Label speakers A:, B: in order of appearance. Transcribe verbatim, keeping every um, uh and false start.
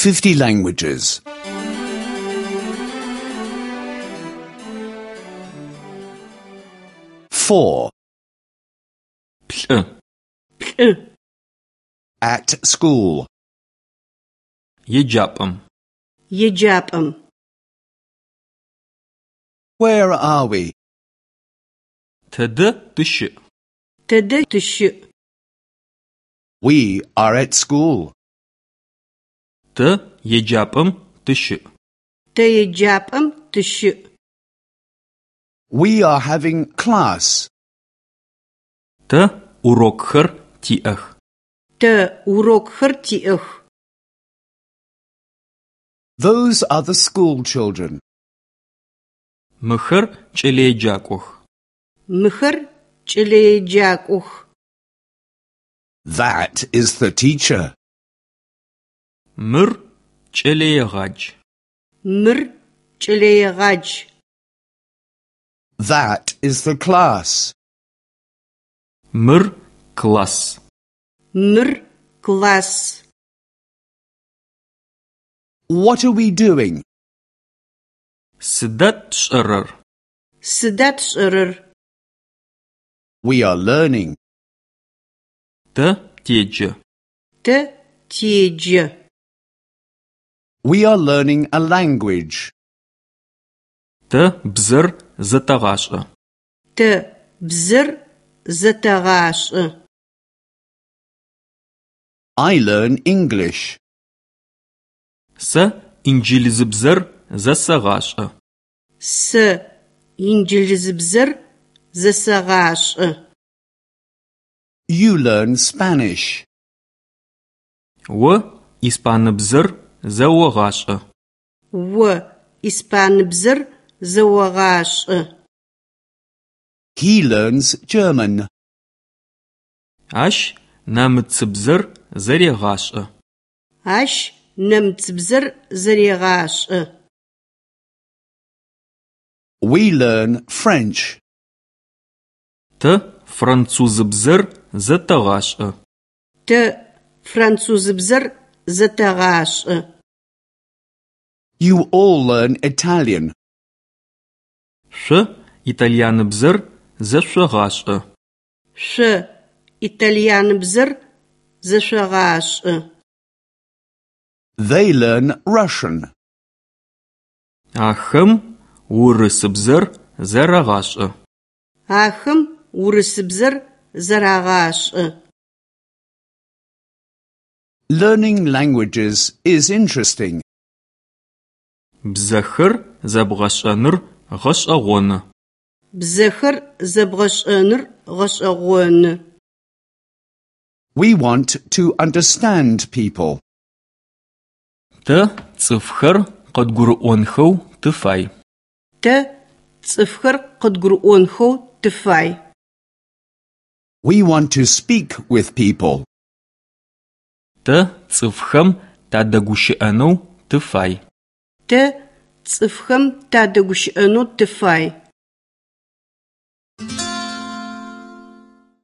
A: fifty languages. Four.
B: Pl'ı.
C: Pl'ı.
A: At school.
B: Yêcap'ım.
C: Yêcap'ım.
A: Where are we?
B: Тэдэ тыщыӏ.
C: Тэдэ тыщыӏ.
A: We are at school.
B: Тэ yêcap'ым тыщыӏ.
C: Тэ yêcap'ım tışıʼ.
A: We are having class.
B: Тэ урокхэр тиӏэх.
C: Тэ урокхэр тиӏэх.
A: Those are the school children.
B: Мыхэр кӏэлэеджакӏох.
C: Мыхэр кӏэлэеджакӏох.
A: That is the teacher.
B: Мыр кӏэлэегъадж.
C: Мыр кӏэлэегъадж.
A: That is the class.
B: Мыр класс.
C: Мыр класс.
A: What are we doing?
B: Сыда тшӏэрэр?
C: Сыда тшӏэрэр?
A: We are learning.
B: Тэ теджэ.
C: Тэ теджэ.
A: We are learning a language.
B: Тэ бзэр зэтэгъашӏэ.
C: Тэ бзэр зэтэгъашӏэ.
A: I learn English.
B: Сэ инджылызыбзэр зэсэгъашӏэ.
C: Сэ инджылызыбзэр зэсэгъашӏэ.
A: You learn Spanish.
B: О испаныбзэр зэогъашӏэ.
C: О испаныбзэр зэогъашӏэ.
A: He learns German.
B: Ащ нэмыцыбзэр зэрегъашӏэ.
C: Ащ нэмыцыбзэр зэрегъашӏэ.
A: We learn French.
B: Тэ французыбзэр зэтэгъашӏэ.
C: Тэ французыбзэр зэтэгъашӏэ.
A: You all learn Italian.
B: Шъо итальяныбзэр зэшъогъашӏэ.
C: Шъо итальяныбзэр зэшъогъашӏэ.
A: They learn Russian.
B: Ахэм урысыбзэр зэрэгъашӏэ.
C: Ахэм урысыбзэр зэрагъашӏэ.
A: Learning languages is interesting.
B: Бзэхэр зэбгъэшӏэныр гъэшӏэгъоны.
C: Бзэхэр зэбгъэшӏэныр гъэшӏэгъоны.
A: We want to understand people.
B: Тэ цӏыфхэр къыдгурыӏонхэу тыфай.
C: Тэ цӏыфхэр къыдгурыӏонхэу тыфай.
A: We want to speak with people.
B: Тэ цӏыфхэм тадэгущыӏэнэу тыфай.
C: Тэ цӏыфхэм тадэгущыӏэнэу тыфай.